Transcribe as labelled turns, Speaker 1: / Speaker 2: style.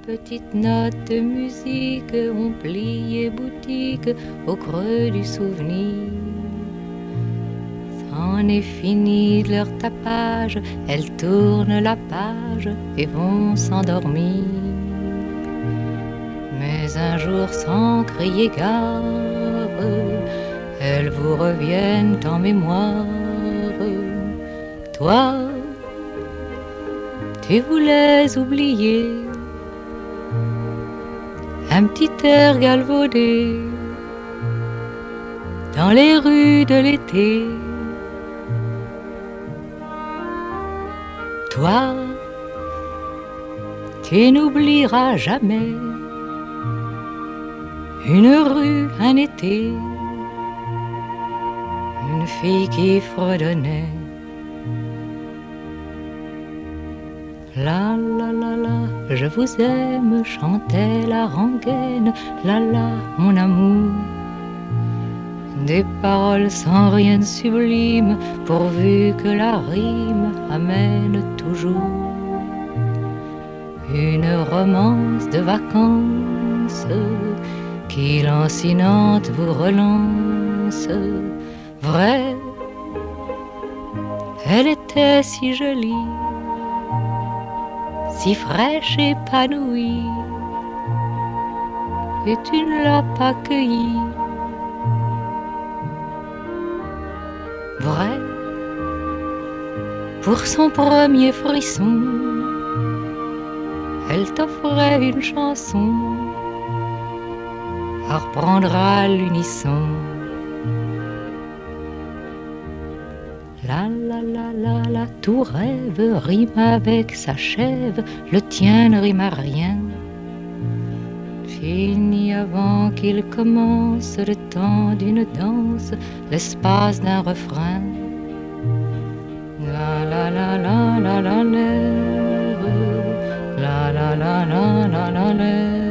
Speaker 1: petites notes de musique ont plié boutique au creux du souvenir. C'en est fini de leur tapage, elles tournent la page et vont s'endormir. Mais un jour sans crier gare, elles vous reviennent en mémoire. Toi, tu voulais oublier un petit air galvaudé dans les rues de l'été. Toi, tu n'oublieras jamais une rue, un été, une fille qui fredonnait. La la la la, je vous aime, chantait la rengaine. La la, mon amour. Des paroles sans rien de sublime, pourvu que la rime amène toujours une romance de vacances qui lancinante vous relance. Vrai, elle était si jolie, si fraîche, épanouie, et tu ne l'as pas cueillie. Vrai, pour son premier frisson, elle t'offrait une chanson à reprendre à l'unisson. La la la la la, tout rêve rime avec s'achève, le tien ne rime à rien. Fini avant qu'il commence le temps d'une danse, l'espace d'un refrain. La la la la la la la la la la la la la.